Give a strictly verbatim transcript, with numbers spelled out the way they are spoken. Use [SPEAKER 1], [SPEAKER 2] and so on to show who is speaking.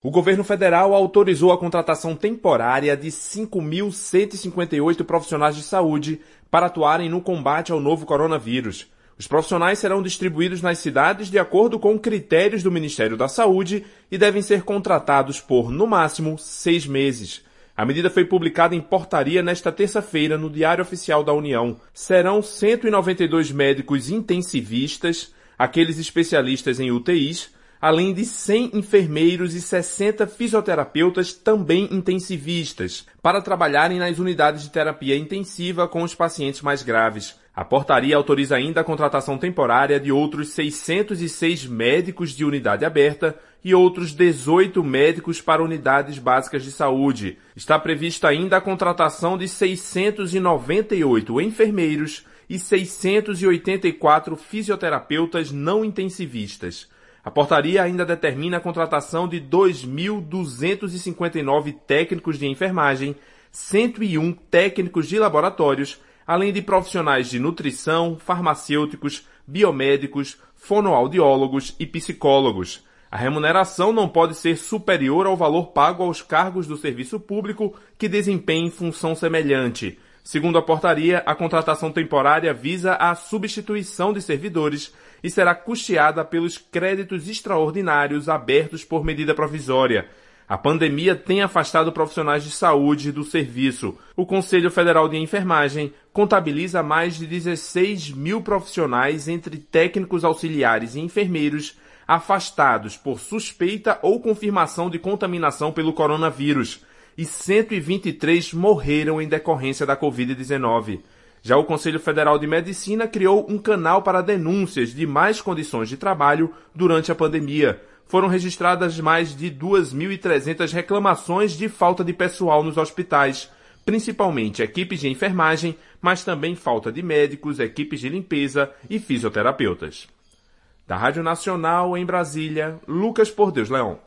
[SPEAKER 1] O governo federal autorizou a contratação temporária de cinco mil cento e cinquenta e oito profissionais de saúde para atuarem no combate ao novo coronavírus. Os profissionais serão distribuídos nas cidades de acordo com critérios do Ministério da Saúde e devem ser contratados por, no máximo, seis meses. A medida foi publicada em portaria nesta terça-feira no Diário Oficial da União. Serão cento e noventa e dois médicos intensivistas, aqueles especialistas em U T Is, além de cem enfermeiros e sessenta fisioterapeutas também intensivistas, para trabalharem nas unidades de terapia intensiva com os pacientes mais graves. A portaria autoriza ainda a contratação temporária de outros seiscentos e seis médicos de unidade aberta e outros dezoito médicos para unidades básicas de saúde. Está prevista ainda a contratação de seiscentos e noventa e oito enfermeiros e seiscentos e oitenta e quatro fisioterapeutas não intensivistas. A portaria ainda determina a contratação de dois mil duzentos e cinquenta e nove técnicos de enfermagem, cento e um técnicos de laboratórios, além de profissionais de nutrição, farmacêuticos, biomédicos, fonoaudiólogos e psicólogos. A remuneração não pode ser superior ao valor pago aos cargos do serviço público que desempenhem função semelhante. Segundo a portaria, a contratação temporária visa a substituição de servidores e será custeada pelos créditos extraordinários abertos por medida provisória. A pandemia tem afastado profissionais de saúde do serviço. O Conselho Federal de Enfermagem contabiliza mais de dezesseis mil profissionais entre técnicos auxiliares e enfermeiros afastados por suspeita ou confirmação de contaminação pelo coronavírus. E cento e vinte e três morreram em decorrência da covid dezenove. Já o Conselho Federal de Medicina criou um canal para denúncias de más condições de trabalho durante a pandemia. Foram registradas mais de duas mil e trezentas reclamações de falta de pessoal nos hospitais, principalmente equipes de enfermagem, mas também falta de médicos, equipes de limpeza e fisioterapeutas. Da Rádio Nacional, em Brasília, Lucas Por Deus Leão.